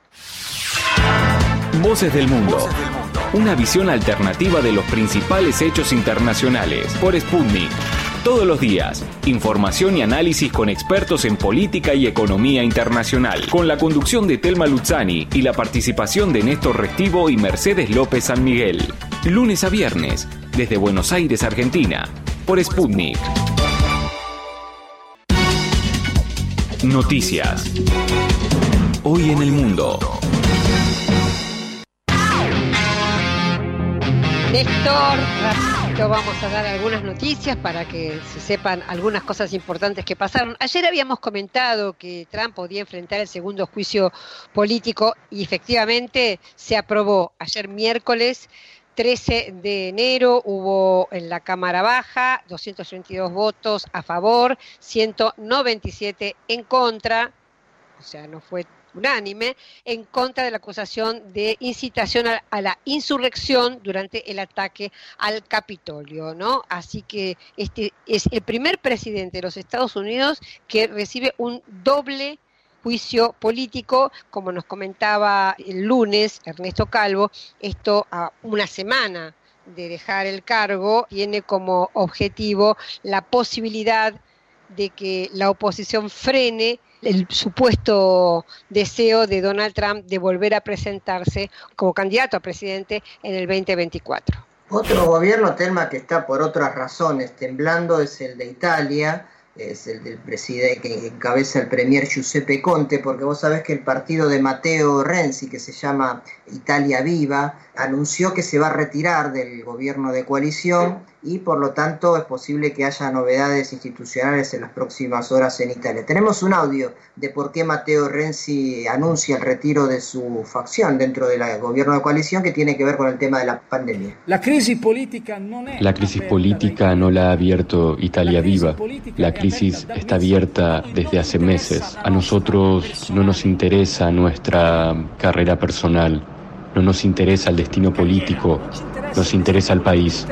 Voces del Mundo. Una visión alternativa de los principales hechos internacionales por Sputnik. Todos los días, información y análisis con expertos en política y economía internacional, con la conducción de Telma Luzzani y la participación de Néstor Restivo y Mercedes López San Miguel. Lunes a viernes, desde Buenos Aires, Argentina, por Sputnik. Noticias. Hoy en el mundo. Néstor, rapidito vamos a dar algunas noticias para que se sepan algunas cosas importantes que pasaron. Ayer habíamos comentado que Trump podía enfrentar el segundo juicio político y efectivamente se aprobó ayer miércoles trece de enero, hubo en la Cámara Baja doscientos treinta y dos votos a favor, ciento noventa y siete en contra, o sea, no fue unánime, en contra de la acusación de incitación a, a la insurrección durante el ataque al Capitolio, ¿no? Así que este es el primer presidente de los Estados Unidos que recibe un doble juicio político, como nos comentaba el lunes Ernesto Calvo, esto a una semana de dejar el cargo tiene como objetivo la posibilidad de que la oposición frene el supuesto deseo de Donald Trump de volver a presentarse como candidato a presidente en el veinte veinticuatro. Otro gobierno, Telma, que está por otras razones temblando es el de Italia, es el del presidente que encabeza el premier Giuseppe Conte, porque vos sabés que el partido de Matteo Renzi, que se llama Italia Viva, anunció que se va a retirar del gobierno de coalición y por lo tanto es posible que haya novedades institucionales en las próximas horas en Italia. Tenemos un audio de por qué Matteo Renzi anuncia el retiro de su facción dentro del gobierno de coalición, que tiene que ver con el tema de la pandemia. La crisis política no es La crisis política no la ha abierto Italia Viva. La crisis está abierta desde hace meses. A nosotros no nos interesa nuestra carrera personal, no nos interesa el destino político, nos interesa el país.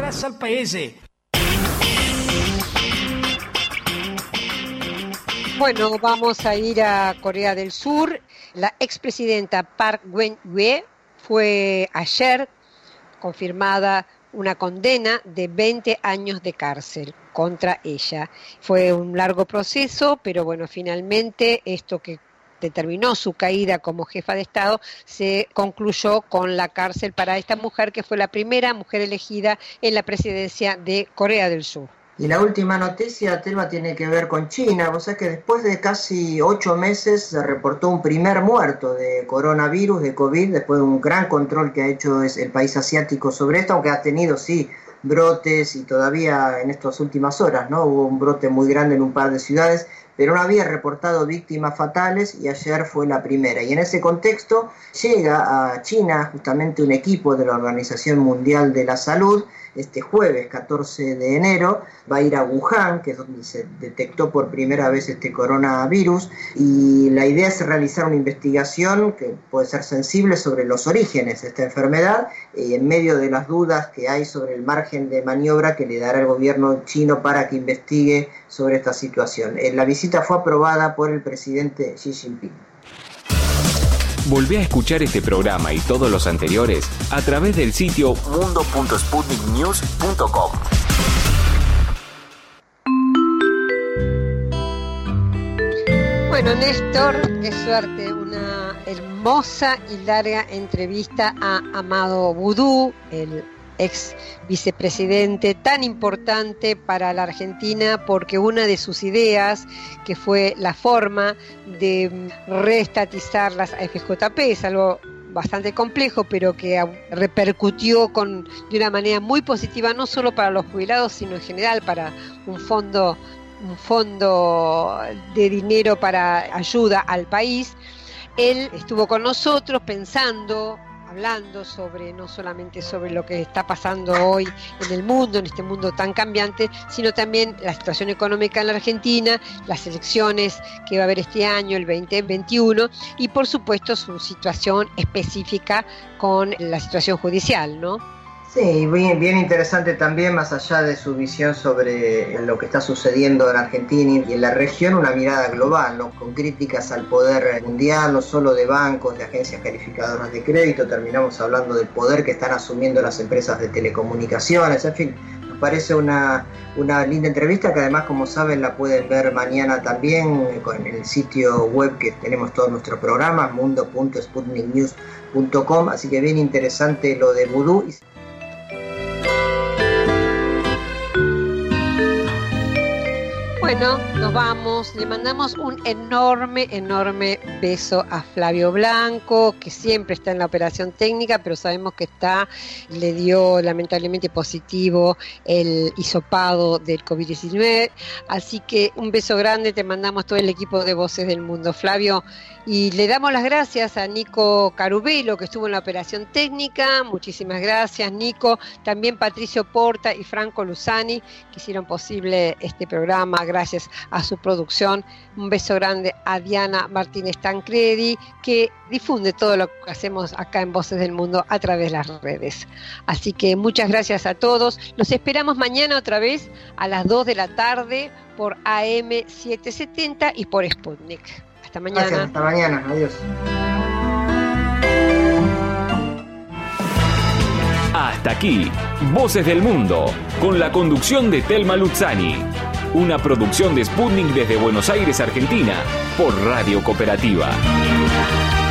Bueno, vamos a ir a Corea del Sur. La expresidenta Park Geun-hye fue ayer confirmada una condena de veinte años de cárcel contra ella. Fue un largo proceso, pero bueno, finalmente esto que determinó su caída como jefa de Estado se concluyó con la cárcel para esta mujer, que fue la primera mujer elegida en la presidencia de Corea del Sur. Y la última noticia, Telma, tiene que ver con China. Vos sabés que después de casi ocho meses se reportó un primer muerto de coronavirus, de COVID, después de un gran control que ha hecho el país asiático sobre esto, aunque ha tenido, sí, brotes y todavía en estas últimas horas, ¿no? Hubo un brote muy grande en un par de ciudades, pero no había reportado víctimas fatales y ayer fue la primera. Y en ese contexto llega a China justamente un equipo de la Organización Mundial de la Salud. Este jueves catorce de enero va a ir a Wuhan, que es donde se detectó por primera vez este coronavirus, y la idea es realizar una investigación que puede ser sensible sobre los orígenes de esta enfermedad, y en medio de las dudas que hay sobre el margen de maniobra que le dará el gobierno chino para que investigue sobre esta situación. La visita fue aprobada por el presidente Xi Jinping. Volvé a escuchar este programa y todos los anteriores a través del sitio mundo punto sputnik news punto com. Bueno, Néstor, qué suerte, una hermosa y larga entrevista a Amado Boudou, el ex vicepresidente tan importante para la Argentina, porque una de sus ideas, que fue la forma de reestatizar las A F J P, es algo bastante complejo, pero que repercutió con, de una manera muy positiva, no solo para los jubilados, sino en general para un fondo, un fondo de dinero para ayuda al país. Él estuvo con nosotros pensando, hablando sobre, no solamente sobre lo que está pasando hoy en el mundo, en este mundo tan cambiante, sino también la situación económica en la Argentina, las elecciones que va a haber este año, el veinte veintiuno, y por supuesto su situación específica con la situación judicial, ¿no? Sí, bien, bien interesante también, más allá de su visión sobre lo que está sucediendo en Argentina y en la región, una mirada global, ¿no? Con críticas al poder mundial, no solo de bancos, de agencias calificadoras de crédito, terminamos hablando del poder que están asumiendo las empresas de telecomunicaciones, en fin, nos parece una, una linda entrevista que además, como saben, la pueden ver mañana también en el sitio web que tenemos todos nuestros programas, mundo punto sputnik news punto com, así que bien interesante lo de Boudou. Bueno, nos vamos, le mandamos un enorme, enorme beso a Flavio Blanco, que siempre está en la operación técnica, pero sabemos que está, le dio lamentablemente positivo el hisopado del covid diecinueve, así que un beso grande, te mandamos todo el equipo de Voces del Mundo, Flavio, y le damos las gracias a Nico Carubelo, que estuvo en la operación técnica, muchísimas gracias Nico, también Patricio Porta y Franco Luzani, que hicieron posible este programa, gracias a su producción. Un beso grande a Diana Martínez Tancredi, que difunde todo lo que hacemos acá en Voces del Mundo a través de las redes. Así que muchas gracias a todos. Los esperamos mañana otra vez a las dos de la tarde por A M setecientos setenta y por Sputnik. Hasta mañana. Gracias, hasta mañana. Adiós. Hasta aquí, Voces del Mundo, con la conducción de Telma Luzzani. Una producción de Sputnik desde Buenos Aires, Argentina, por Radio Cooperativa.